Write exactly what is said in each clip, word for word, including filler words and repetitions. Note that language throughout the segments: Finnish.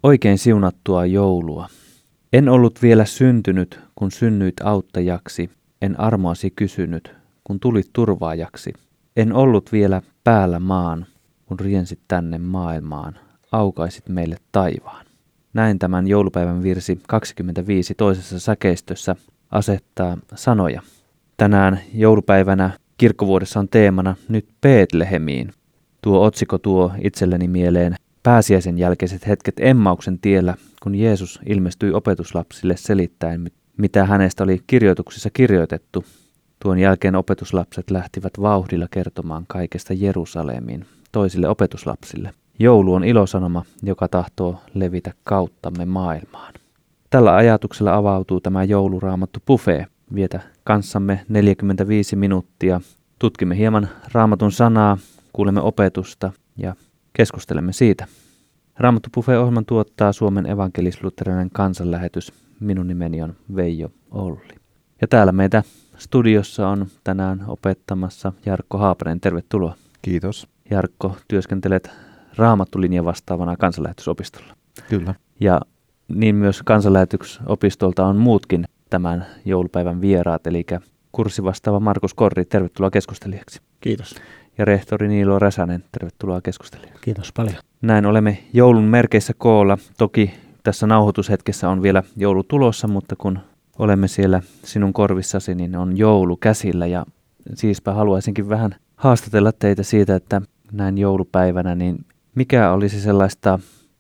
Oikein siunattua joulua. En ollut vielä syntynyt, kun synnyit auttajaksi. En armoasi kysynyt, kun tulit turvaajaksi. En ollut vielä päällä maan, kun riensit tänne maailmaan. Aukaisit meille taivaan. Näin tämän joulupäivän virsi kaksikymmentäviisi toisessa säkeistössä asettaa sanoja. Tänään joulupäivänä kirkkovuodessa on teemana nyt Betlehemiin. Tuo otsikko tuo itselleni mieleen pääsiäisen jälkeiset hetket Emmauksen tiellä, kun Jeesus ilmestyi opetuslapsille selittäen, mitä hänestä oli kirjoituksissa kirjoitettu. Tuon jälkeen opetuslapset lähtivät vauhdilla kertomaan kaikesta Jerusalemiin toisille opetuslapsille. Joulu on ilosanoma, joka tahtoo levitä kauttamme maailmaan. Tällä ajatuksella avautuu tämä jouluraamattu buffet. Vietä kanssamme neljäkymmentäviisi minuuttia. Tutkimme hieman raamatun sanaa, kuulemme opetusta ja keskustelemme siitä. Raamattu buffet-ohjelman tuottaa Suomen evankelis-luterilainen kansanlähetys. Minun nimeni on Veijo Olli. Ja täällä meitä studiossa on tänään opettamassa Jarkko Haapanen. Tervetuloa. Kiitos. Jarkko, työskentelet raamattulinjan vastaavana kansanlähetysopistolla. Kyllä. Ja niin myös kansanlähetysopistolta on muutkin tämän joulupäivän vieraat, eli kurssivastaava Markus Korri, tervetuloa keskustelijaksi. Kiitos. Ja rehtori Niilo Räsänen, tervetuloa keskustelijaksi. Kiitos paljon. Näin olemme joulun merkeissä koolla. Toki tässä nauhoitushetkessä on vielä joulu tulossa, mutta kun olemme siellä sinun korvissasi, niin on joulu käsillä. Ja siispä haluaisinkin vähän haastatella teitä siitä, että näin joulupäivänä, niin mikä olisi sellaista,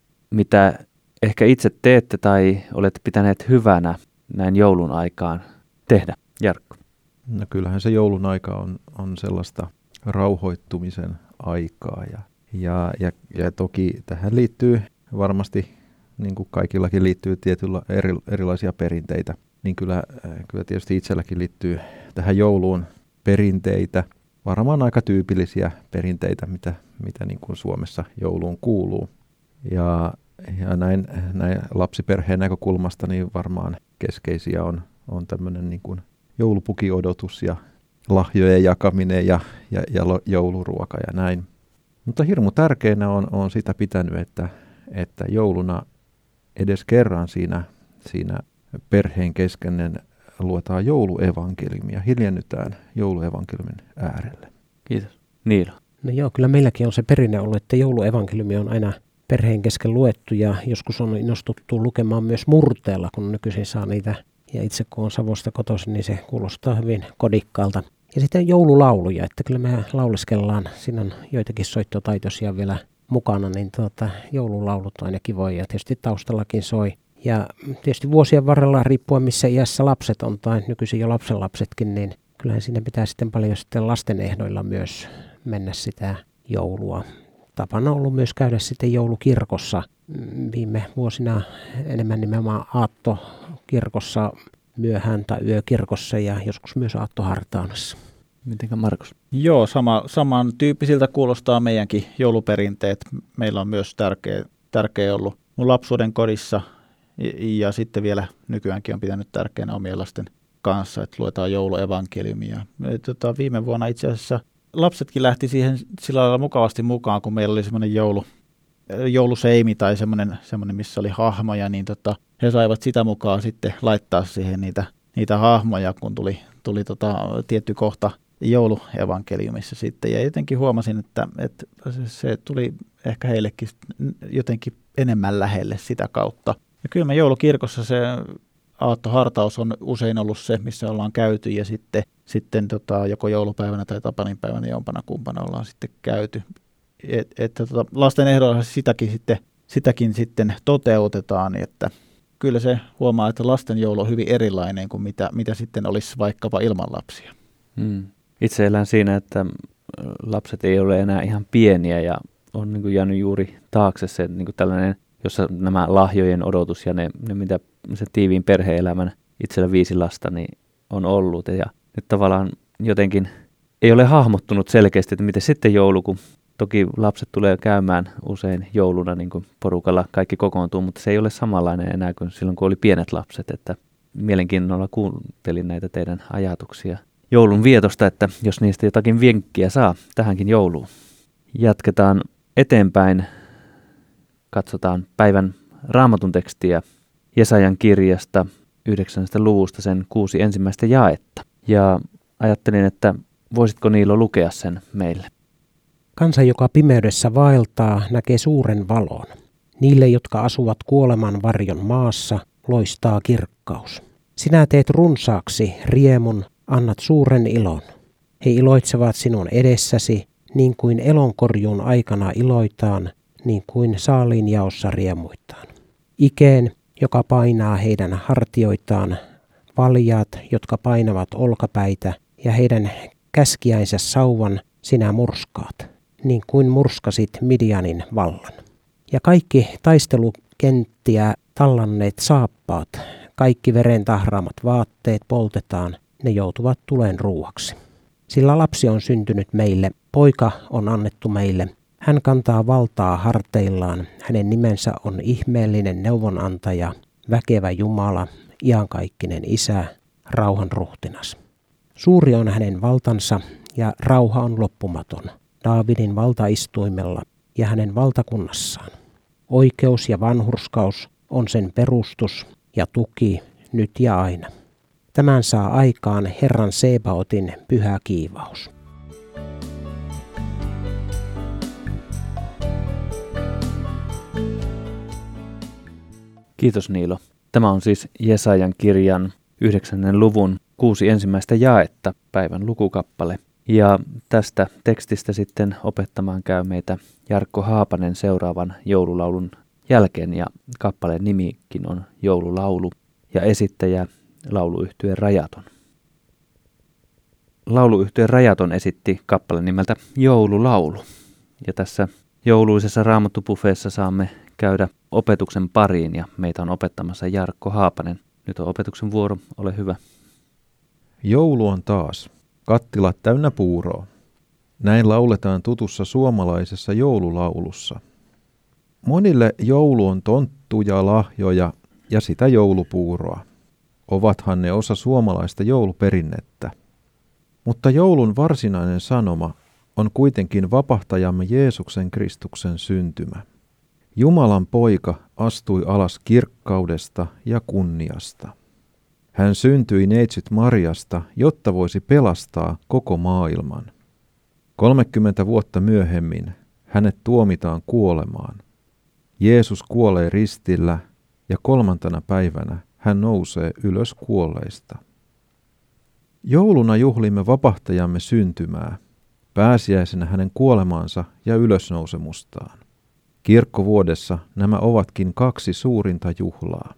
mitä ehkä itse teette tai olette pitäneet hyvänä näin joulun aikaan tehdä, Jarkko? No kyllähän se joulun aika on, on sellaista rauhoittumisen aikaa ja, ja, ja, ja toki tähän liittyy varmasti, niin kuin kaikillakin liittyy tietyllä eri, erilaisia perinteitä, niin kyllä, kyllä tietysti itselläkin liittyy tähän jouluun perinteitä, varmaan aika tyypillisiä perinteitä, mitä, mitä niin kuin Suomessa jouluun kuuluu. Ja, ja näin, näin lapsiperheen näkökulmasta niin varmaan keskeisiä on, on tämmöinen niin kuin joulupukiodotus ja lahjojen jakaminen ja, ja, ja jouluruoka ja näin. Mutta hirmu tärkeänä on, on sitä pitänyt, että, että jouluna edes kerran siinä, siinä perheen kesken luetaan jouluevankeliumia, hiljennytään jouluevankeliumin äärelle. Kiitos. Niilo. No joo, kyllä meilläkin on se perinne ollut, että jouluevankeliumi on aina perheen kesken luettu ja joskus on innostuttu lukemaan myös murteella, kun nykyisin saa niitä. Ja itse kun on Savosta kotoisin, niin se kuulostaa hyvin kodikkaalta. Ja sitten joululauluja, että kyllä me lauleskellaan, siinä on joitakin soittotaitoisia vielä mukana, niin tuota, joululaulut on aina kivoja ja tietysti taustallakin soi. Ja tietysti vuosien varrella riippuen missä iässä lapset on tai nykyisin jo lapsenlapsetkin, niin kyllähän siinä pitää sitten paljon sitten lasten ehdoilla myös mennä sitä joulua. Tapana on ollut myös käydä sitten joulukirkossa viime vuosina enemmän nimenomaan aattokirkossa myöhään tai yökirkossa ja joskus myös aattohartaunassa. Mitenkä Markus? Joo, sama, samantyyppisiltä kuulostaa meidänkin jouluperinteet. Meillä on myös tärkeä, tärkeä ollut mun lapsuuden kodissa ja, ja sitten vielä nykyäänkin on pitänyt tärkeänä omien lasten kanssa, että luetaan jouluevankeliumia. Tota, viime vuonna itse asiassa lapsetkin lähti siihen sillä lailla mukavasti mukaan, kun meillä oli semmoinen joulu, jouluseimi tai semmoinen, semmoinen, missä oli hahmoja, niin tota, he saivat sitä mukaan sitten laittaa siihen niitä, niitä hahmoja, kun tuli, tuli tota, tietty kohta jouluevankeliumissa sitten. Ja jotenkin huomasin, että, että se tuli ehkä heillekin jotenkin enemmän lähelle sitä kautta. Ja kyllä me joulukirkossa se aattohartaus on usein ollut se, missä ollaan käyty ja sitten, sitten tota, joko joulupäivänä tai tapaninpäivänä jompana kumpana ollaan sitten käyty. Et, et, tota, lasten ehdolla sitäkin sitten, sitäkin sitten toteutetaan, että kyllä se huomaa, että lasten joulu on hyvin erilainen kuin mitä, mitä sitten olisi vaikkapa ilman lapsia. Hmm. Itse elän siinä, että lapset ei ole enää ihan pieniä ja on niin kuin jäänyt juuri taakse se niin kuin tällainen, jossa nämä lahjojen odotus ja ne, ne mitä se tiiviin perhe-elämän itsellä viisi lasta niin on ollut. Ja nyt tavallaan jotenkin ei ole hahmottunut selkeästi, että miten sitten joulu, kun toki lapset tulee käymään usein jouluna niin kuin porukalla, kaikki kokoontuu, mutta se ei ole samanlainen enää kuin silloin, kun oli pienet lapset. Että mielenkiinnolla kuuntelin näitä teidän ajatuksia joulun vietosta, että jos niistä jotakin vinkkiä saa tähänkin jouluun. Jatketaan eteenpäin. Katsotaan päivän Raamatun tekstiä Jesajan kirjasta yhdeksännestä luvusta sen kuusi ensimmäistä jaetta. Ja ajattelin, että voisitko Niilo lukea sen meille? Kansa, joka pimeydessä vaeltaa, näkee suuren valon. Niille, jotka asuvat kuoleman varjon maassa, loistaa kirkkaus. Sinä teet runsaaksi riemun, annat suuren ilon. He iloitsevat sinun edessäsi, niin kuin elonkorjuun aikana iloitaan, niin kuin saaliin jaossa riemuitaan. Ikeen, joka painaa heidän hartioitaan, valjaat, jotka painavat olkapäitä, ja heidän käskiäinsä sauvan sinä murskaat, niin kuin murskasit Midianin vallan. Ja kaikki taistelukenttiä tallanneet saappaat, kaikki veren tahraamat vaatteet poltetaan, ne joutuvat tulen ruuaksi. Sillä lapsi on syntynyt meille, poika on annettu meille. Hän kantaa valtaa harteillaan, hänen nimensä on ihmeellinen neuvonantaja, väkevä Jumala, iankaikkinen Isä, rauhan ruhtinas. Suuri on hänen valtansa ja rauha on loppumaton, Daavidin valtaistuimella ja hänen valtakunnassaan. Oikeus ja vanhurskaus on sen perustus ja tuki nyt ja aina. Tämän saa aikaan Herran Sebaotin pyhä kiivaus. Kiitos Niilo. Tämä on siis Jesajan kirjan yhdeksännen luvun kuusi ensimmäistä jaetta, päivän lukukappale. Ja tästä tekstistä sitten opettamaan käy meitä Jarkko Haapanen seuraavan joululaulun jälkeen, ja kappaleen nimikin on Joululaulu ja esittäjä lauluyhtye Rajaton. Lauluyhtye Rajaton esitti kappaleen nimeltä Joululaulu. Ja tässä jouluisessa Raamattubuffeessa saamme käydä opetuksen pariin, ja meitä on opettamassa Jarkko Haapanen. Nyt on opetuksen vuoro, ole hyvä. Joulu on taas. Kattilat täynnä puuroa. Näin lauletaan tutussa suomalaisessa joululaulussa. Monille joulu on tonttuja, lahjoja ja sitä joulupuuroa. Ovathan ne osa suomalaista jouluperinnettä. Mutta joulun varsinainen sanoma on kuitenkin vapahtajamme Jeesuksen Kristuksen syntymä. Jumalan poika astui alas kirkkaudesta ja kunniasta. Hän syntyi neitsyt Mariasta, jotta voisi pelastaa koko maailman. kolmekymmentä vuotta myöhemmin hänet tuomitaan kuolemaan. Jeesus kuolee ristillä ja kolmantena päivänä hän nousee ylös kuolleista. Jouluna juhlimme vapahtajamme syntymää, pääsiäisenä hänen kuolemaansa ja ylösnousemustaan. Kirkkovuodessa nämä ovatkin kaksi suurinta juhlaa.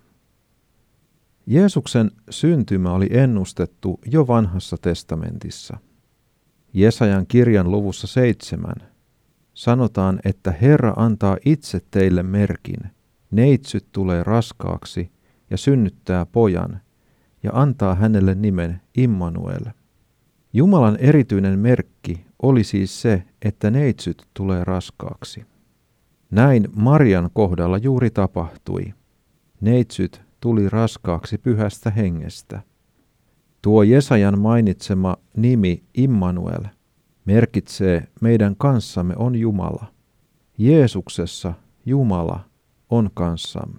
Jeesuksen syntymä oli ennustettu jo vanhassa testamentissa. Jesajan kirjan luvussa seitsemän sanotaan, että Herra antaa itse teille merkin, neitsyt tulee raskaaksi ja synnyttää pojan ja antaa hänelle nimen Immanuel. Jumalan erityinen merkki oli siis se, että neitsyt tulee raskaaksi. Näin Marian kohdalla juuri tapahtui. Neitsyt tuli raskaaksi pyhästä hengestä. Tuo Jesajan mainitsema nimi Immanuel merkitsee meidän kanssamme on Jumala. Jeesuksessa Jumala on kanssamme.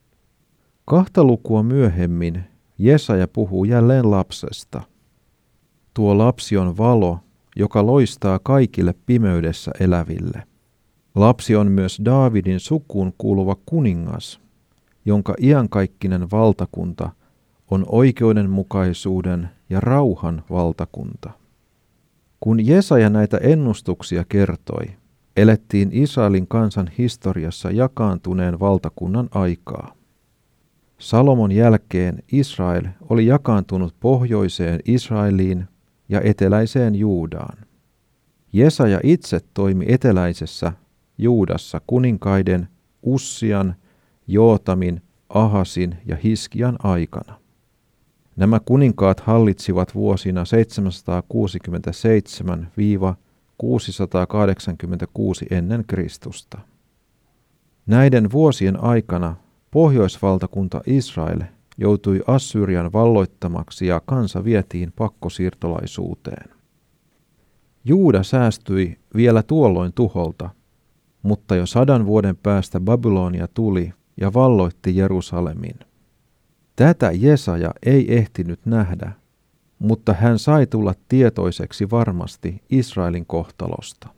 Kahta lukua myöhemmin Jesaja puhuu jälleen lapsesta. Tuo lapsi on valo, joka loistaa kaikille pimeydessä eläville. Lapsi on myös Daavidin sukuun kuuluva kuningas, jonka iankaikkinen valtakunta on oikeudenmukaisuuden ja rauhan valtakunta. Kun Jesaja näitä ennustuksia kertoi, elettiin Israelin kansan historiassa jakaantuneen valtakunnan aikaa. Salomon jälkeen Israel oli jakaantunut pohjoiseen Israeliin ja eteläiseen Juudaan. Jesaja itse toimi eteläisessä Juudassa kuninkaiden Ussian, Jootamin, Ahasin ja Hiskian aikana. Nämä kuninkaat hallitsivat vuosina seitsemänsataakuusikymmentäseitsemän kuusisataakahdeksankymmentäkuusi ennen Kristusta. Näiden vuosien aikana pohjoisvaltakunta Israel joutui Assyrian valloittamaksi ja kansa vietiin pakkosiirtolaisuuteen. Juuda säästyi vielä tuolloin tuholta, mutta jo sadan vuoden päästä Babylonia tuli ja valloitti Jerusalemin. Tätä Jesaja ei ehtinyt nähdä, mutta hän sai tulla tietoiseksi varmasti Israelin kohtalosta.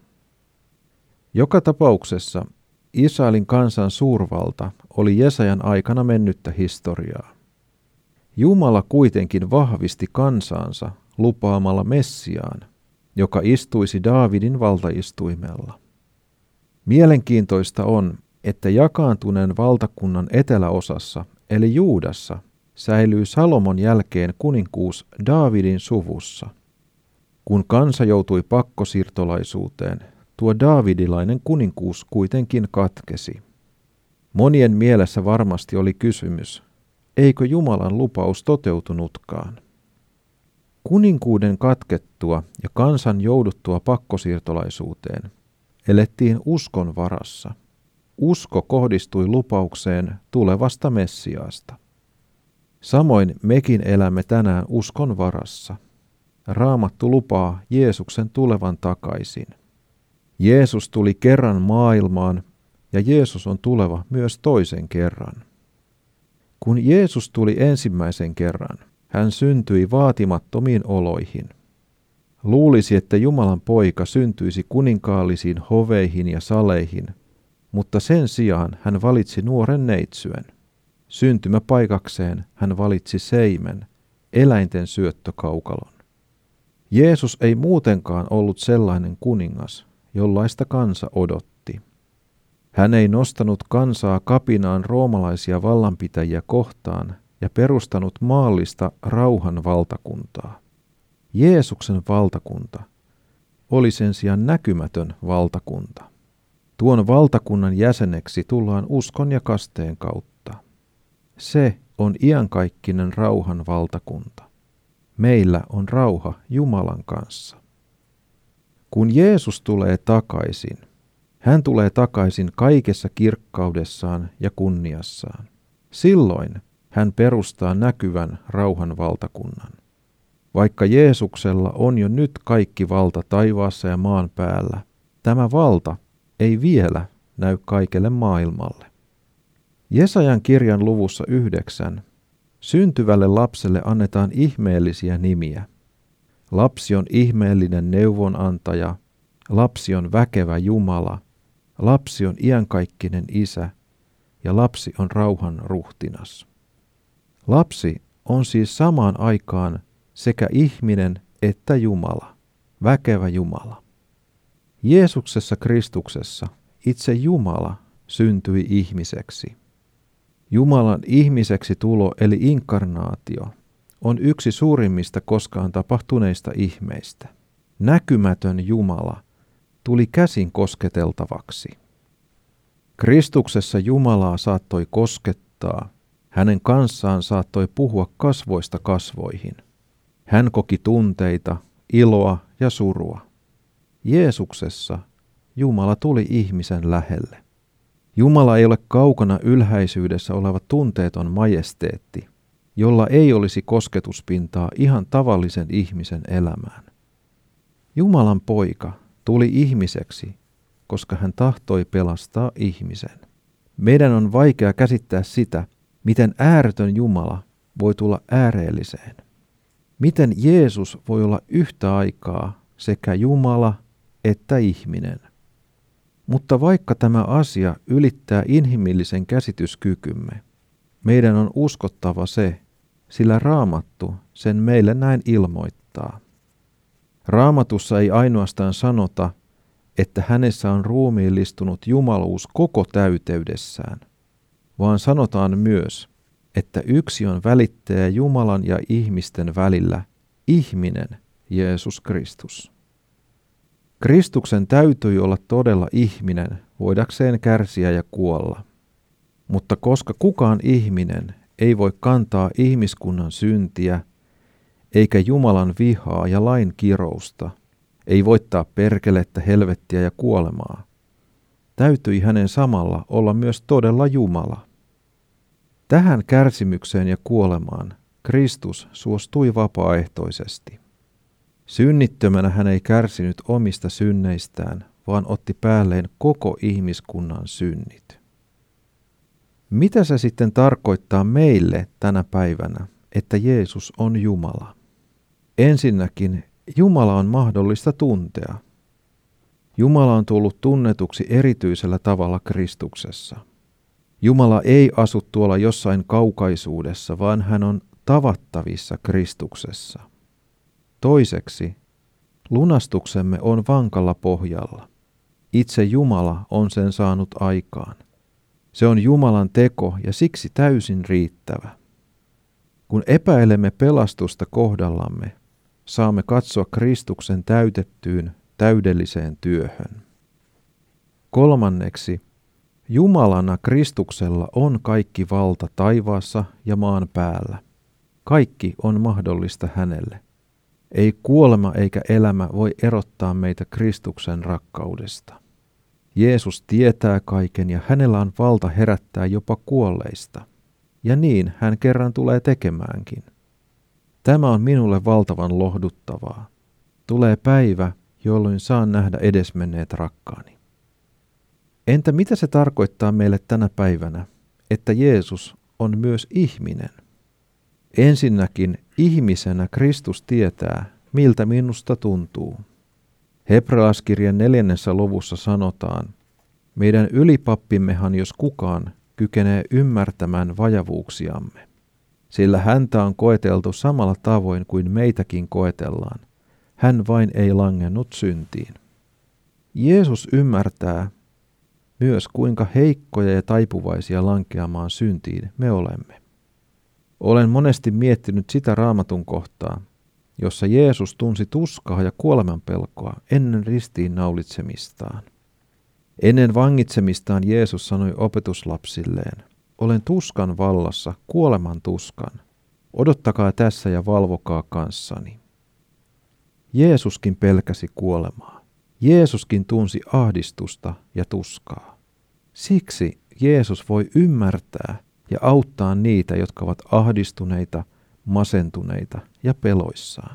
Joka tapauksessa Israelin kansan suurvalta oli Jesajan aikana mennyttä historiaa. Jumala kuitenkin vahvisti kansaansa lupaamalla Messiaan, joka istuisi Daavidin valtaistuimella. Mielenkiintoista on, että jakaantuneen valtakunnan eteläosassa, eli Juudassa, säilyy Salomon jälkeen kuninkuus Daavidin suvussa. Kun kansa joutui pakkosiirtolaisuuteen, tuo daavidilainen kuninkuus kuitenkin katkesi. Monien mielessä varmasti oli kysymys, eikö Jumalan lupaus toteutunutkaan? Kuninkuuden katkettua ja kansan jouduttua pakkosiirtolaisuuteen elettiin uskon varassa. Usko kohdistui lupaukseen tulevasta Messiaasta. Samoin mekin elämme tänään uskon varassa. Raamattu lupaa Jeesuksen tulevan takaisin. Jeesus tuli kerran maailmaan ja Jeesus on tuleva myös toisen kerran. Kun Jeesus tuli ensimmäisen kerran, hän syntyi vaatimattomiin oloihin. Luulisi, että Jumalan poika syntyisi kuninkaallisiin hoveihin ja saleihin, mutta sen sijaan hän valitsi nuoren neitsyen. Syntymäpaikakseen hän valitsi seimen, eläinten syöttökaukalon. Jeesus ei muutenkaan ollut sellainen kuningas, jollaista kansa odotti. Hän ei nostanut kansaa kapinaan roomalaisia vallanpitäjiä kohtaan ja perustanut maallista rauhan valtakuntaa. Jeesuksen valtakunta oli sen sijaan näkymätön valtakunta. Tuon valtakunnan jäseneksi tullaan uskon ja kasteen kautta. Se on iankaikkinen rauhan valtakunta. Meillä on rauha Jumalan kanssa. Kun Jeesus tulee takaisin, hän tulee takaisin kaikessa kirkkaudessaan ja kunniassaan. Silloin hän perustaa näkyvän rauhan valtakunnan. Vaikka Jeesuksella on jo nyt kaikki valta taivaassa ja maan päällä, tämä valta ei vielä näy kaikelle maailmalle. Jesajan kirjan luvussa yhdeksän syntyvälle lapselle annetaan ihmeellisiä nimiä. Lapsi on ihmeellinen neuvonantaja, lapsi on väkevä Jumala, lapsi on iankaikkinen Isä ja lapsi on rauhan ruhtinas. Lapsi on siis samaan aikaan sekä ihminen että Jumala, väkevä Jumala. Jeesuksessa Kristuksessa itse Jumala syntyi ihmiseksi. Jumalan ihmiseksi tulo eli inkarnaatio on yksi suurimmista koskaan tapahtuneista ihmeistä. Näkymätön Jumala tuli käsin kosketeltavaksi. Kristuksessa Jumalaa saattoi koskettaa, hänen kanssaan saattoi puhua kasvoista kasvoihin. Hän koki tunteita, iloa ja surua. Jeesuksessa Jumala tuli ihmisen lähelle. Jumala ei ole kaukana ylhäisyydessä oleva tunteeton majesteetti, jolla ei olisi kosketuspintaa ihan tavallisen ihmisen elämään. Jumalan poika tuli ihmiseksi, koska hän tahtoi pelastaa ihmisen. Meidän on vaikea käsittää sitä, miten ääretön Jumala voi tulla ääreelliseen. Miten Jeesus voi olla yhtä aikaa sekä Jumala että ihminen. Mutta vaikka tämä asia ylittää inhimillisen käsityskykymme, meidän on uskottava se, sillä Raamattu sen meille näin ilmoittaa. Raamatussa ei ainoastaan sanota, että hänessä on ruumiillistunut jumaluus koko täyteydessään, vaan sanotaan myös, että yksi on välittäjä Jumalan ja ihmisten välillä, ihminen Jeesus Kristus. Kristuksen täytyi olla todella ihminen, voidakseen kärsiä ja kuolla. Mutta koska kukaan ihminen ei voi kantaa ihmiskunnan syntiä, eikä Jumalan vihaa ja lain kirousta, ei voittaa perkelettä, helvettiä ja kuolemaa, täytyi hänen samalla olla myös todella Jumala. Tähän kärsimykseen ja kuolemaan Kristus suostui vapaaehtoisesti. Synnittömänä hän ei kärsinyt omista synneistään, vaan otti päälleen koko ihmiskunnan synnit. Mitä se sitten tarkoittaa meille tänä päivänä, että Jeesus on Jumala? Ensinnäkin Jumala on mahdollista tuntea. Jumala on tullut tunnetuksi erityisellä tavalla Kristuksessa. Jumala ei asu tuolla jossain kaukaisuudessa, vaan hän on tavattavissa Kristuksessa. Toiseksi, lunastuksemme on vankalla pohjalla. Itse Jumala on sen saanut aikaan. Se on Jumalan teko ja siksi täysin riittävä. Kun epäilemme pelastusta kohdallamme, saamme katsoa Kristuksen täytettyyn, täydelliseen työhön. Kolmanneksi, Jumalana Kristuksella on kaikki valta taivaassa ja maan päällä. Kaikki on mahdollista hänelle. Ei kuolema eikä elämä voi erottaa meitä Kristuksen rakkaudesta. Jeesus tietää kaiken ja hänellä on valta herättää jopa kuolleista. Ja niin hän kerran tulee tekemäänkin. Tämä on minulle valtavan lohduttavaa. Tulee päivä, jolloin saan nähdä edesmenneet rakkaani. Entä mitä se tarkoittaa meille tänä päivänä, että Jeesus on myös ihminen? Ensinnäkin ihmisenä Kristus tietää, miltä minusta tuntuu. Hebrealaiskirjan neljännessä luvussa sanotaan, meidän ylipappimmehan jos kukaan kykenee ymmärtämään vajavuuksiamme, sillä häntä on koeteltu samalla tavoin kuin meitäkin koetellaan. Hän vain ei langennut syntiin. Jeesus ymmärtää myös, kuinka heikkoja ja taipuvaisia lankeamaan syntiin me olemme. Olen monesti miettinyt sitä Raamatun kohtaa, jossa Jeesus tunsi tuskaa ja kuolemanpelkoa ennen ristiin naulitsemistaan. Ennen vangitsemistaan Jeesus sanoi opetuslapsilleen, olen tuskan vallassa, kuoleman tuskan. Odottakaa tässä ja valvokaa kanssani. Jeesuskin pelkäsi kuolemaa. Jeesuskin tunsi ahdistusta ja tuskaa. Siksi Jeesus voi ymmärtää ja auttaa niitä, jotka ovat ahdistuneita, masentuneita ja peloissaan.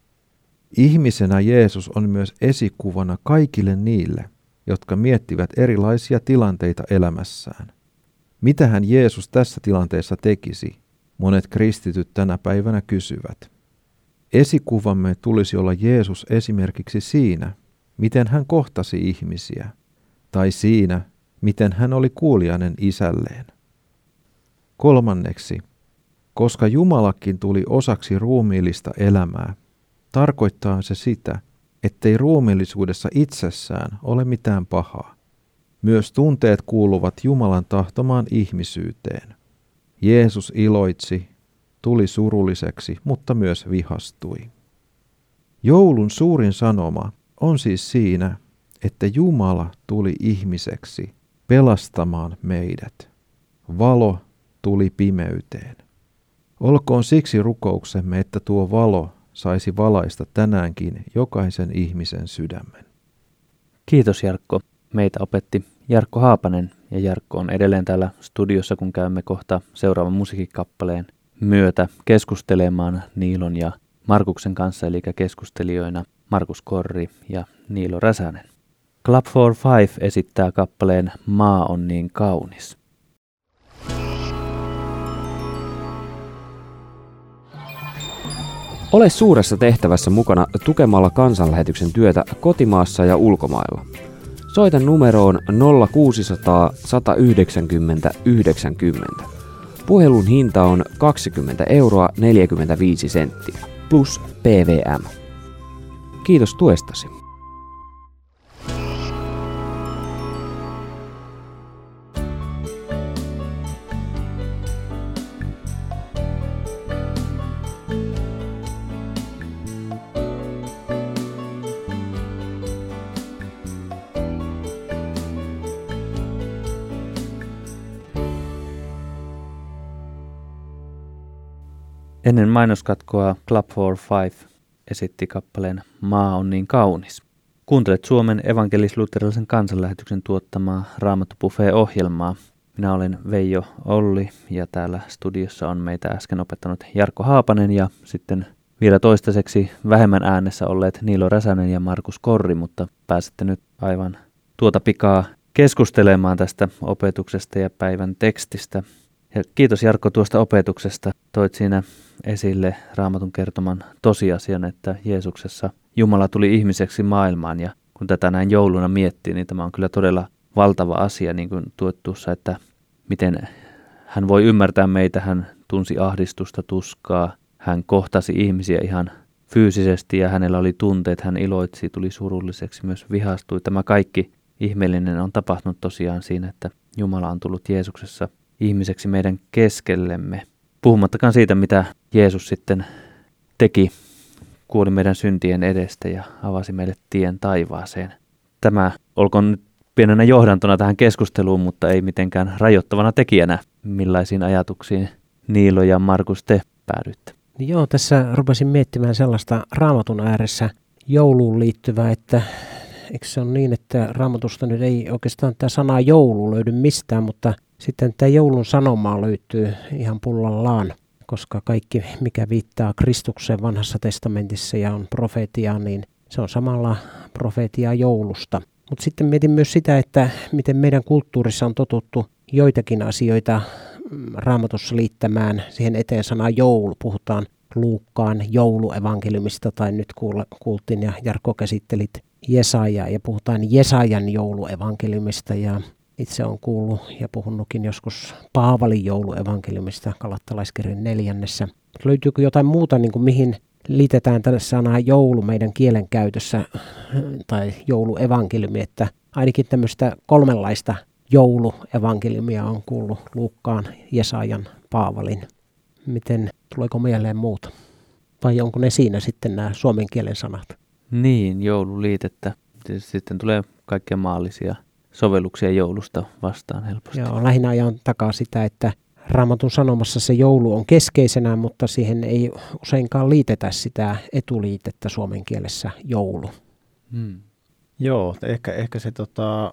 Ihmisenä Jeesus on myös esikuvana kaikille niille, jotka miettivät erilaisia tilanteita elämässään. Mitähän Jeesus tässä tilanteessa tekisi? Monet kristityt tänä päivänä kysyvät. Esikuvamme tulisi olla Jeesus esimerkiksi siinä, miten hän kohtasi ihmisiä, tai siinä, miten hän oli kuuliainen isälleen. Kolmanneksi, koska Jumalakin tuli osaksi ruumiillista elämää, tarkoittaa se sitä, ettei ruumiillisuudessa itsessään ole mitään pahaa. Myös tunteet kuuluvat Jumalan tahtomaan ihmisyyteen. Jeesus iloitsi, tuli surulliseksi, mutta myös vihastui. Joulun suurin sanoma on siis siinä, että Jumala tuli ihmiseksi pelastamaan meidät. Valo tuli pimeyteen. Olkoon siksi rukouksemme, että tuo valo saisi valaista tänäänkin jokaisen ihmisen sydämen. Kiitos Jarkko. Meitä opetti Jarkko Haapanen ja Jarkko on edelleen täällä studiossa, kun käymme kohta seuraavan musiikkikappaleen myötä keskustelemaan Niilon ja Markuksen kanssa, eli keskustelijoina Markus Korri ja Niilo Räsänen. Club for Five esittää kappaleen Maa on niin kaunis. Ole suuressa tehtävässä mukana tukemalla kansanlähetyksen työtä kotimaassa ja ulkomailla. Soita numeroon nolla kuusisataa, sata yhdeksänkymmentä, yhdeksänkymmentä. Puhelun hinta on kaksikymmentä euroa neljäkymmentäviisi senttiä plus P V M. Kiitos tuestasi. Ennen mainoskatkoa Club for Five esitti kappaleen Maa on niin kaunis. Kuuntelet Suomen evankelis-luterilaisen kansanlähetyksen tuottamaa Raamattu Buffet-ohjelmaa. Minä olen Veijo Olli ja täällä studiossa on meitä äsken opettanut Jarkko Haapanen ja sitten vielä toistaiseksi vähemmän äänessä olleet Niilo Räsänen ja Markus Korri, mutta pääsette nyt aivan tuota pikaa keskustelemaan tästä opetuksesta ja päivän tekstistä. Ja kiitos Jarkko tuosta opetuksesta. Toit siinä esille Raamatun kertoman tosiasian, että Jeesuksessa Jumala tuli ihmiseksi maailmaan. Ja kun tätä näin jouluna miettii, niin tämä on kyllä todella valtava asia, niin kuin tuot tuossa, että miten hän voi ymmärtää meitä. Hän tunsi ahdistusta, tuskaa. Hän kohtasi ihmisiä ihan fyysisesti ja hänellä oli tunteet. Hän iloitsi, tuli surulliseksi, myös vihastui. Tämä kaikki ihmeellinen on tapahtunut tosiaan siinä, että Jumala on tullut Jeesuksessa ihmiseksi meidän keskellemme. Puhumattakaan siitä, mitä Jeesus sitten teki, kuoli meidän syntien edestä ja avasi meille tien taivaaseen. Tämä olkoon nyt pienenä johdantona tähän keskusteluun, mutta ei mitenkään rajoittavana tekijänä. Millaisiin ajatuksiin Niilo ja Markus te päädyitte? Joo, tässä rupesin miettimään sellaista Raamatun ääressä jouluun liittyvää, että eikö se ole niin, että Raamatusta nyt ei oikeastaan tämä sana joulu löydy mistään, mutta sitten tämä joulun sanomaa löytyy ihan pullallaan, koska kaikki, mikä viittaa Kristukseen vanhassa testamentissa ja on profeetiaa, niin se on samalla profeetiaa joulusta. Mutta sitten mietin myös sitä, että miten meidän kulttuurissa on totuttu joitakin asioita Raamatussa liittämään siihen eteen sanaa joulu. Puhutaan Luukkaan jouluevankeliumista, tai nyt kuultiin ja Jarkko käsittelit Jesaja ja puhutaan Jesajan jouluevankeliumista ja itse olen kuullut ja puhunutkin joskus Paavalin jouluevankeliumista Galattalaiskirjan neljännessä. Löytyykö jotain muuta, niin kuin mihin liitetään tällä sanaa joulu meidän kielenkäytössä tai jouluevankeliumi, että ainakin tämmöistä kolmenlaista jouluevankeliumia on kuullut Luukkaan, Jesajan, Paavalin. Miten, tuleeko mieleen muuta? Vai onko ne siinä sitten nämä suomen kielen sanat? Niin, joululiitettä. Sitten tulee kaikkia maallisia sovelluksia joulusta vastaan helposti. Joo, lähinnä ajan takaa sitä, että Raamatun sanomassa se joulu on keskeisenä, mutta siihen ei useinkaan liitetä sitä etuliitettä suomen kielessä joulu. Hmm. Joo, ehkä, ehkä se, tota,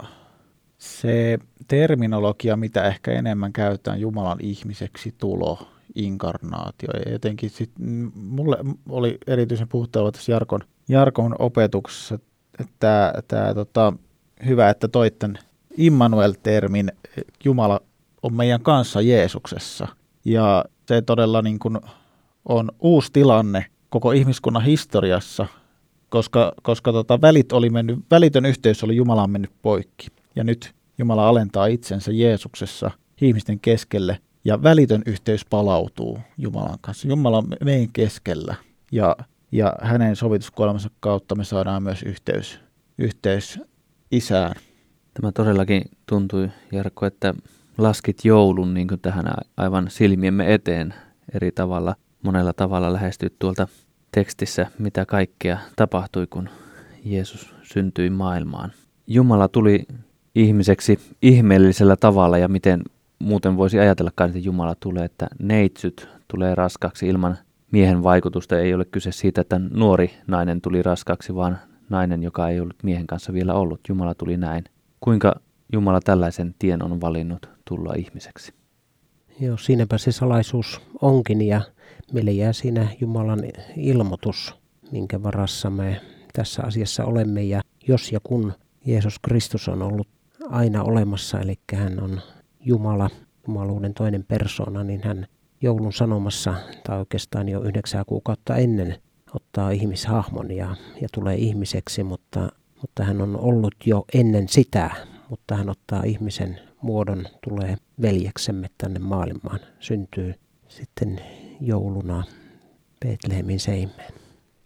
se terminologia, mitä ehkä enemmän käytetään Jumalan ihmiseksi tulo, inkarnaatio. Ja jotenkin sit, mulle oli erityisen puhuttava tässä Jarkon, Jarkon opetuksessa, että tämä tota, hyvä, että toit tämän Immanuel-termin, Jumala on meidän kanssa Jeesuksessa. Ja se todella niin kuin on uusi tilanne koko ihmiskunnan historiassa, koska, koska tota välit oli mennyt, välitön yhteys oli Jumalaan mennyt poikki. Ja nyt Jumala alentaa itsensä Jeesuksessa ihmisten keskelle ja välitön yhteys palautuu Jumalan kanssa. Jumala on meidän keskellä ja, ja hänen sovituskuolemansa kautta me saadaan myös yhteys, yhteys Isään. Tämä todellakin tuntui, Jarkko, että laskit joulun niin kuin tähän aivan silmiemme eteen eri tavalla, monella tavalla lähestyt tuolta tekstissä, mitä kaikkea tapahtui, kun Jeesus syntyi maailmaan. Jumala tuli ihmiseksi ihmeellisellä tavalla, ja miten muuten voisi ajatellakaan, että Jumala tulee, että neitsyt tulee raskaaksi ilman miehen vaikutusta. Ei ole kyse siitä, että nuori nainen tuli raskaaksi, vaan nainen, joka ei ollut miehen kanssa vielä ollut. Jumala tuli näin. Kuinka Jumala tällaisen tien on valinnut tulla ihmiseksi? Joo, siinäpä se salaisuus onkin, ja meille jää siinä Jumalan ilmoitus, minkä varassa me tässä asiassa olemme. Ja jos ja kun Jeesus Kristus on ollut aina olemassa, eli hän on Jumala, jumaluuden toinen persoona, niin hän joulun sanomassa, tai oikeastaan jo yhdeksää kuukautta ennen, ottaa ihmishahmon ja, ja tulee ihmiseksi, mutta, mutta hän on ollut jo ennen sitä, mutta hän ottaa ihmisen muodon, tulee veljeksemme tänne maailmaan, syntyy sitten jouluna Betlehemin seimeen.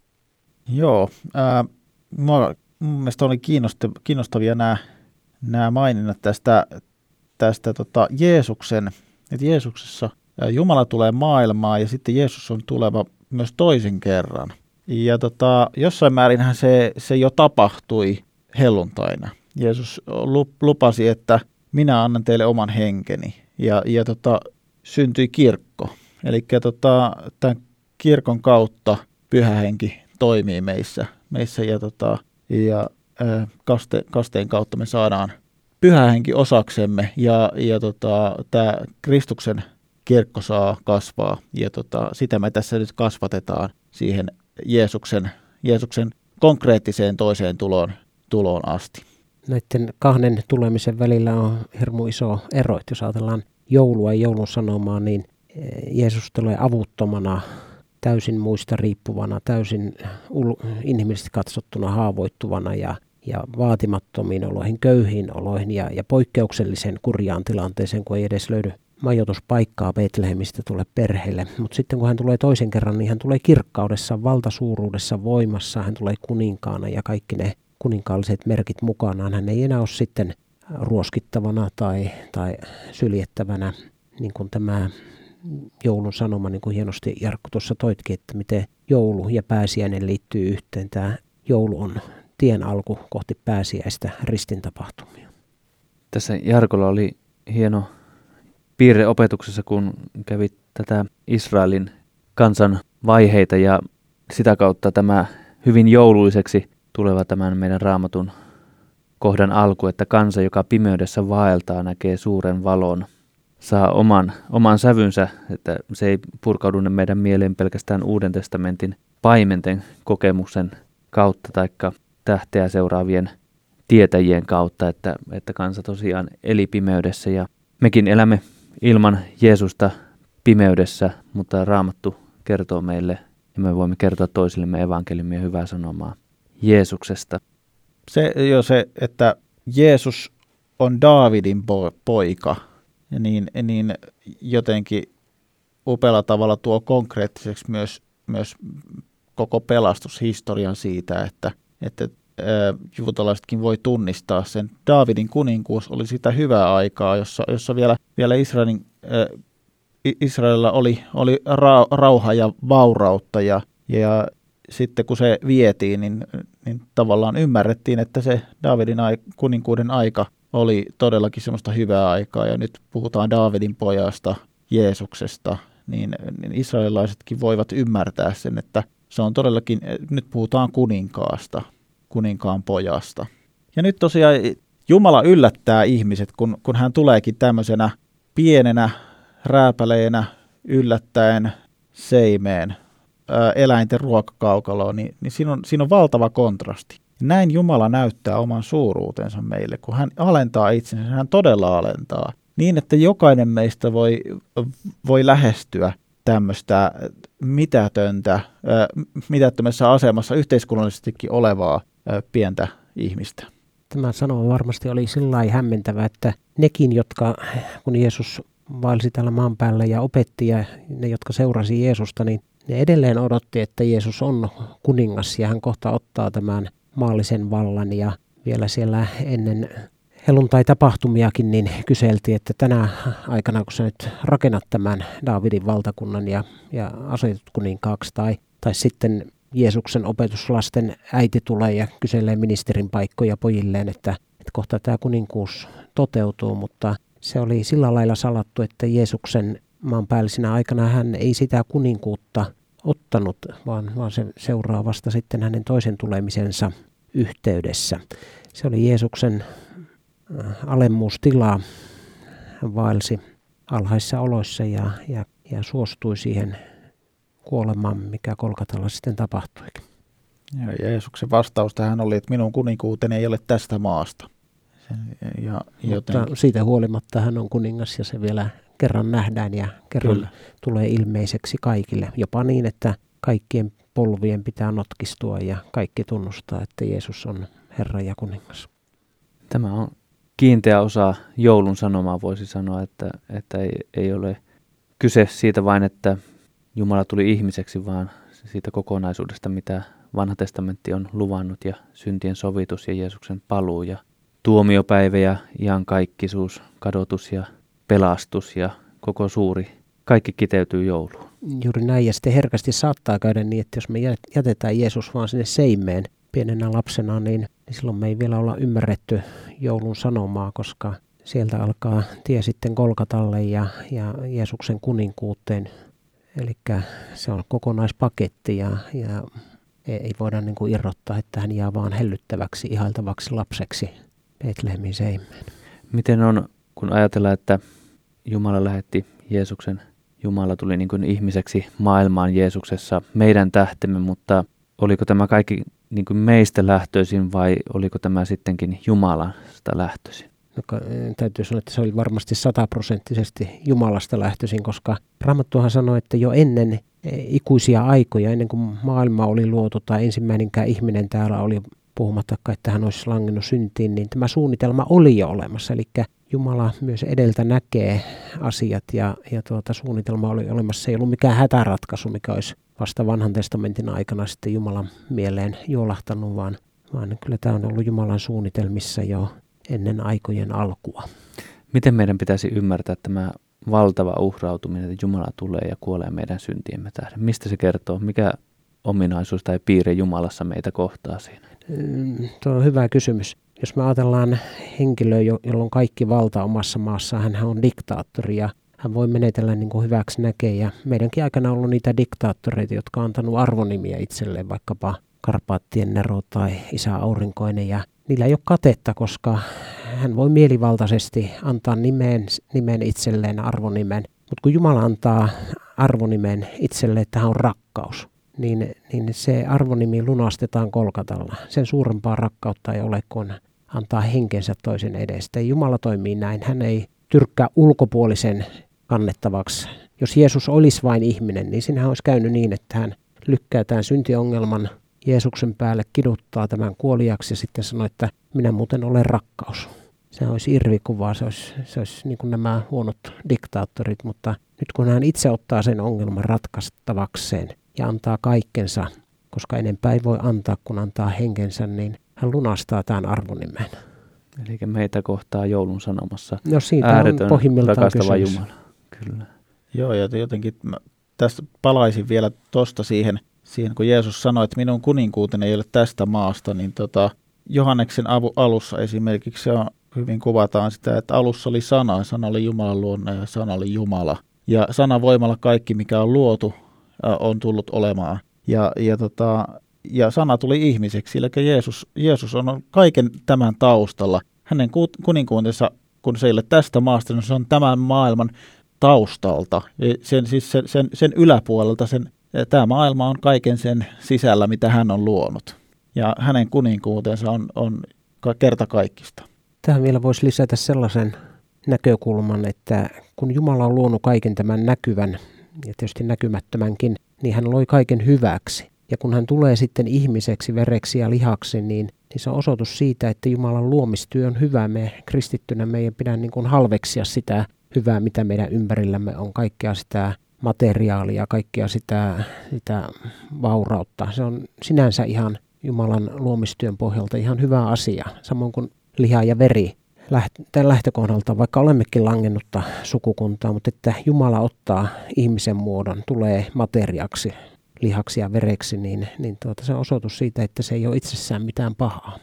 Joo, ää, mua, mun mielestä oli kiinnostavia nämä, nämä maininnat tästä, tästä tota Jeesuksen, että Jeesuksessa Jumala tulee maailmaan ja sitten Jeesus on tuleva myös toisen kerran. Ja tota, jossain määrinhän se, se jo tapahtui helluntaina. Jeesus lupasi, että minä annan teille oman henkeni ja, ja tota, syntyi kirkko. Eli tota, tämän kirkon kautta Pyhä Henki toimii meissä, meissä ja, tota, ja ää, kaste, kasteen kautta me saadaan Pyhä Henki osaksemme ja, ja tota, tämä Kristuksen kirkko saa kasvaa ja tota, sitä me tässä nyt kasvatetaan siihen Jeesuksen, Jeesuksen konkreettiseen toiseen tuloon, tuloon asti. näiden kahden tulemisen välillä on hirmu iso ero. Että jos ajatellaan joulua ja joulun sanomaa, niin Jeesus tulee avuttomana, täysin muista riippuvana, täysin ul- inhimillisesti katsottuna haavoittuvana ja, ja vaatimattomiin oloihin, köyhiin oloihin ja, ja poikkeuksellisen kurjaan tilanteeseen, kun ei edes löydy majoituspaikkaa Betlehemistä tulee perheelle. Mutta sitten kun hän tulee toisen kerran, niin hän tulee kirkkaudessa, valtasuuruudessa, voimassa, hän tulee kuninkaana ja kaikki ne kuninkaalliset merkit mukanaan. Hän ei enää ole sitten ruoskittavana tai, tai syljettävänä, niin kuin tämä joulun sanoma, niin kuin hienosti Jarkko tuossa toitkin, että miten joulu ja pääsiäinen liittyy yhteen. Tämä joulu on tien alku kohti pääsiäistä ristintapahtumia. Tässä Jarkolla oli hieno piirre opetuksessa, kun kävi tätä Israelin kansan vaiheita ja sitä kautta tämä hyvin joululliseksi tuleva tämän meidän Raamatun kohdan alku, että kansa, joka pimeydessä vaeltaa, näkee suuren valon, saa oman, oman sävynsä, että se ei purkaudu meidän mieleen pelkästään Uuden testamentin paimenten kokemuksen kautta taikka tähteä seuraavien tietäjien kautta, että, että kansa tosiaan eli pimeydessä ja mekin elämme ilman Jeesusta pimeydessä, mutta Raamattu kertoo meille ja me voimme kertoa toisillemme evankeliumia hyvää sanomaa Jeesuksesta. Se jo se, että Jeesus on Daavidin poika, niin, niin jotenkin upealla tavalla tuo konkreettiseksi myös, myös koko pelastushistorian siitä, että, että juutalaisetkin voi tunnistaa sen. Daavidin kuninkuus oli sitä hyvää aikaa, jossa, jossa vielä, vielä Israelin, äh, Israelilla oli, oli ra, rauha ja vaurautta ja, ja sitten kun se vietiin, niin, niin tavallaan ymmärrettiin, että se Daavidin ai, kuninkuuden aika oli todellakin semmoista hyvää aikaa ja nyt puhutaan Daavidin pojasta, Jeesuksesta, niin, niin israelilaisetkin voivat ymmärtää sen, että se on todellakin, nyt puhutaan kuninkaasta, kuninkaan pojasta. Ja nyt tosiaan Jumala yllättää ihmiset, kun, kun hän tuleekin tämmöisenä pienenä rääpäleenä yllättäen seimeen ää, eläinten ruokakaukaloon, niin, niin siinä, on, siinä on valtava kontrasti. Näin Jumala näyttää oman suuruutensa meille, kun hän alentaa itsensä, hän todella alentaa. Niin, että jokainen meistä voi, voi lähestyä tämmöistä mitätöntä, ää, mitättömässä asemassa yhteiskunnallisestikin olevaa ää, pientä ihmistä. Tämä sanoma varmasti oli sillä lailla hämmentävä, että nekin, jotka, kun Jeesus vaelsi täällä maan päällä ja opetti, ja ne, jotka seurasi Jeesusta, niin ne edelleen odotti, että Jeesus on kuningas ja hän kohta ottaa tämän maallisen vallan. Ja vielä siellä ennen helluntai-tapahtumiakin niin kyseltiin, että tänä aikana, kun sä nyt rakennat tämän Daavidin valtakunnan ja, ja asetut kuninkaaksi, tai, tai sitten Jeesuksen opetuslasten äiti tulee ja kyselee ministerin paikkoja pojilleen, että, että kohta tämä kuninkuus toteutuu, mutta se oli sillä lailla salattu, että Jeesuksen maanpäällisenä aikana hän ei sitä kuninkuutta ottanut, vaan, vaan se seuraa vasta sitten hänen toisen tulemisensa yhteydessä. Se oli Jeesuksen alemmuustilaa. Hän vaelsi alhaisissa oloissa ja, ja, ja suostui siihen kuolemaan, mikä Golgatalla sitten tapahtuikin. Ja Jeesuksen vastaus tähän oli, että minun kuninkuuteni ei ole tästä maasta. Ja Mutta siitä huolimatta hän on kuningas ja se vielä kerran nähdään ja kerran Kyllä. tulee ilmeiseksi kaikille. Jopa niin, että kaikkien polvien pitää notkistua ja kaikki tunnustaa, että Jeesus on Herra ja kuningas. Tämä on kiinteä osa joulun sanomaa, voisi sanoa, että, että ei, ei ole kyse siitä vain, että Jumala tuli ihmiseksi, vaan siitä kokonaisuudesta, mitä Vanha testamentti on luvannut ja syntien sovitus ja Jeesuksen paluu ja tuomiopäivä ja iankaikkisuus, kadotus ja pelastus ja koko suuri. Kaikki kiteytyy jouluun. Juuri näin, ja sitten herkästi saattaa käydä niin, että jos me jätetään Jeesus vaan sinne seimeen pienenä lapsena, niin, niin silloin me ei vielä olla ymmärretty joulun sanomaa, koska sieltä alkaa tie sitten Golgatalle ja, ja Jeesuksen kuninkuuteen. Eli se on kokonaispaketti ja, ja ei voida niin kuin irrottaa, että hän jää vaan hellyttäväksi, ihailtavaksi lapseksi Betlehemin seimeen. Miten on, kun ajatellaan, että Jumala lähetti Jeesuksen, Jumala tuli niin kuin ihmiseksi maailmaan Jeesuksessa meidän tähtemme, mutta oliko tämä kaikki niin kuin meistä lähtöisin vai oliko tämä sittenkin Jumalasta lähtöisin? Joka, täytyy sanoa, että se oli varmasti sataprosenttisesti Jumalasta lähtöisin, koska Raamattuhan sanoi, että jo ennen ikuisia aikoja, ennen kuin maailma oli luotu tai ensimmäinenkään ihminen täällä oli, puhumattakaan, että hän olisi langennut syntiin, niin tämä suunnitelma oli jo olemassa. Eli Jumala myös edeltä näkee asiat ja, ja tuota, suunnitelma oli olemassa. Se ei ollut mikään hätäratkaisu, mikä olisi vasta vanhan testamentin aikana sitten Jumalan mieleen juolahtanut, vaan, vaan kyllä tämä on ollut Jumalan suunnitelmissa jo ennen aikojen alkua. Miten meidän pitäisi ymmärtää tämä valtava uhrautuminen, että Jumala tulee ja kuolee meidän syntiemme tähden? Mistä se kertoo? Mikä ominaisuus tai piirre Jumalassa meitä kohtaa siinä? Mm, tuo on hyvä kysymys. Jos me ajatellaan henkilöä, jolla on kaikki valta omassa maassaan, hän on diktaattori ja hän voi menetellä niin kuin hyväksi näkee. Ja meidänkin aikana on ollut niitä diktaattoreita, jotka on antanut arvonimiä itselleen, vaikkapa Karpaattien Nero tai Isä Aurinkoinen. Ja niillä ei ole katetta, koska hän voi mielivaltaisesti antaa nimen, nimen itselleen, arvonimen. Mutta kun Jumala antaa arvonimen itselleen, että hän on rakkaus, niin, niin se arvonimi lunastetaan Golgatalla. Sen suurempaa rakkautta ei ole, kun antaa henkensä toisen edestä. Jumala toimii näin. Hän ei tyrkkää ulkopuolisen kannettavaksi. Jos Jeesus olisi vain ihminen, niin siinähän olisi käynyt niin, että hän lykkää tämän syntiongelman Jeesuksen päälle, kiduttaa tämän kuoliaksi ja sitten sanoo, että minä muuten olen rakkaus. Se olisi irvikuvaa, se olisi, se olisi niin kuin nämä huonot diktaattorit, mutta nyt kun hän itse ottaa sen ongelman ratkaistavakseen ja antaa kaikkensa, koska enempää ei voi antaa, kun antaa henkensä, niin hän lunastaa tämän arvonimen. Eli meitä kohtaa joulun sanomassa no siitä ääretön, on pohjimmiltaan rakastava kysymys. Jumala. Kyllä. Joo, ja jotenkin mä tästä palaisin vielä tuosta siihen, siihen, kun Jeesus sanoi, että minun kuninkuuteni ei ole tästä maasta, niin tota, Johanneksen avu, alussa esimerkiksi se on, hyvin kuvataan sitä, että alussa oli sana, sana oli Jumalan luonne ja sana oli Jumala. Ja sanan voimalla kaikki, mikä on luotu, on tullut olemaan. Ja, ja, tota, ja sana tuli ihmiseksi, eli Jeesus, Jeesus on kaiken tämän taustalla. Hänen kuninkuutensa, kun se ei ole tästä maasta, niin se on tämän maailman taustalta, sen, siis sen, sen, sen yläpuolelta. Sen, tämä maailma on kaiken sen sisällä, mitä hän on luonut. Ja hänen kuninkuutensa on, on kertakaikkista. Tähän vielä voisi lisätä sellaisen näkökulman, että kun Jumala on luonut kaiken tämän näkyvän ja tietysti näkymättömänkin, niin hän loi kaiken hyväksi. Ja kun hän tulee sitten ihmiseksi, vereksi ja lihaksi, niin, niin se on osoitus siitä, että Jumalan luomistyö on hyvä. Me kristittynä meidän pidä niin kuin halveksia sitä hyvää, mitä meidän ympärillämme on, kaikkea sitä materiaalia, kaikkea sitä, sitä vaurautta. Se on sinänsä ihan Jumalan luomistyön pohjalta ihan hyvä asia, samoin kuin liha ja veri. Tämän lähtökohdalta, vaikka olemmekin langennutta sukukuntaa, mutta että Jumala ottaa ihmisen muodon, tulee materiaksi, lihaksi ja vereksi, niin, niin tuota, se on osoitus siitä, että se ei ole itsessään mitään pahaa.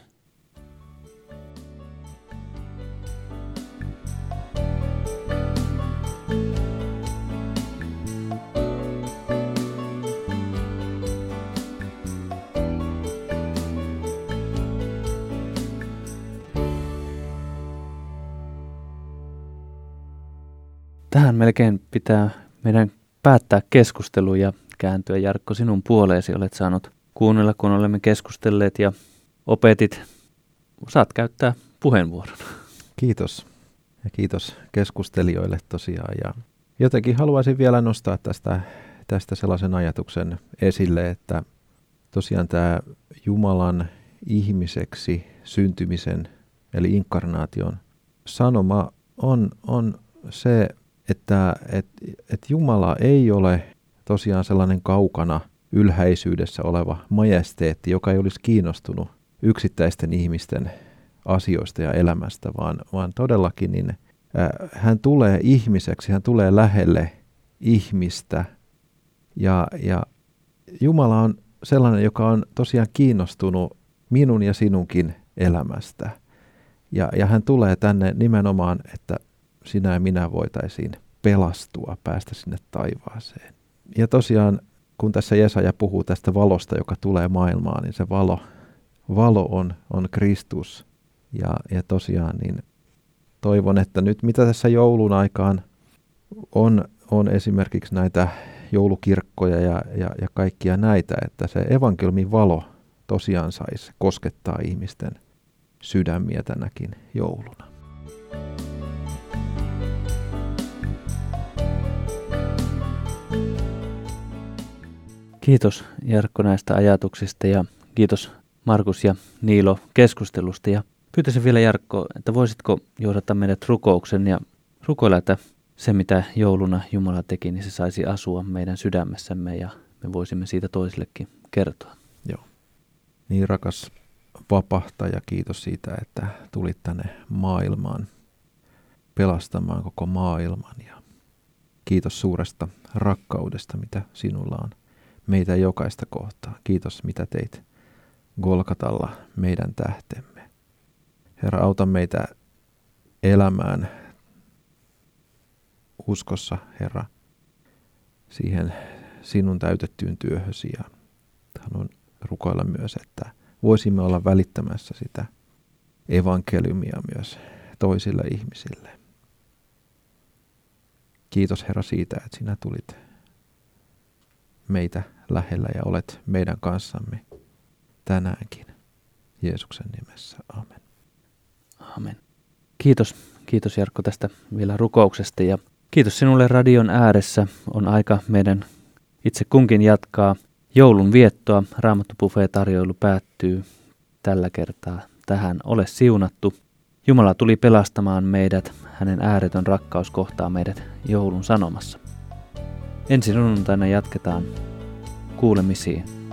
Tähän melkein pitää meidän päättää keskustelu ja kääntyä, Jarkko, sinun puoleesi. Olet saanut kuunnella, kun olemme keskustelleet ja opetit. Saat käyttää puheenvuoron. Kiitos. Ja kiitos keskustelijoille tosiaan. Ja jotenkin haluaisin vielä nostaa tästä, tästä sellaisen ajatuksen esille, että tosiaan tämä Jumalan ihmiseksi syntymisen, eli inkarnaation sanoma on, on se, että et, et Jumala ei ole tosiaan sellainen kaukana ylhäisyydessä oleva majesteetti, joka ei olisi kiinnostunut yksittäisten ihmisten asioista ja elämästä, vaan, vaan todellakin niin, äh, hän tulee ihmiseksi, hän tulee lähelle ihmistä ja, ja Jumala on sellainen, joka on tosiaan kiinnostunut minun ja sinunkin elämästä ja, ja hän tulee tänne nimenomaan, että sinä ja minä voitaisiin pelastua, päästä sinne taivaaseen. Ja tosiaan, kun tässä Jesaja puhuu tästä valosta, joka tulee maailmaan, niin se valo, valo on, on Kristus. Ja, ja tosiaan niin toivon, että nyt mitä tässä joulun aikaan on, on esimerkiksi näitä joulukirkkoja ja, ja, ja kaikkia näitä, että se evankeliumin valo tosiaan saisi koskettaa ihmisten sydämiä tänäkin jouluna. Kiitos Jarkko näistä ajatuksista ja kiitos Markus ja Niilo keskustelusta. Ja pyytäisin vielä Jarkko, että voisitko johdata meidät rukouksen ja rukoilla, että se mitä jouluna Jumala teki, niin se saisi asua meidän sydämessämme ja me voisimme siitä toisillekin kertoa. Joo. Niin rakas vapahtaja, kiitos siitä, että tulit tänne maailmaan pelastamaan koko maailman. Ja kiitos suuresta rakkaudesta, mitä sinulla on meitä jokaista kohtaa. Kiitos, mitä teit Golgatalla meidän tähtemme. Herra, auta meitä elämään uskossa, Herra, siihen sinun täytettyyn työhösi. Ja haluan rukoilla myös, että voisimme olla välittämässä sitä evankeliumia myös toisille ihmisille. Kiitos, Herra, siitä, että sinä tulit meitä lähellä ja olet meidän kanssamme tänäänkin. Jeesuksen nimessä. Amen. Amen. Kiitos, kiitos Jarkko tästä vielä rukouksesta ja kiitos sinulle radion ääressä. On aika meidän itse kunkin jatkaa joulun viettoa. Raamattu-buffet-tarjoilu päättyy tällä kertaa tähän. Ole siunattu. Jumala tuli pelastamaan meidät. Hänen ääretön rakkaus kohtaa meidät joulun sanomassa. Ensi sunnuntaina jatketaan kuulemisiin.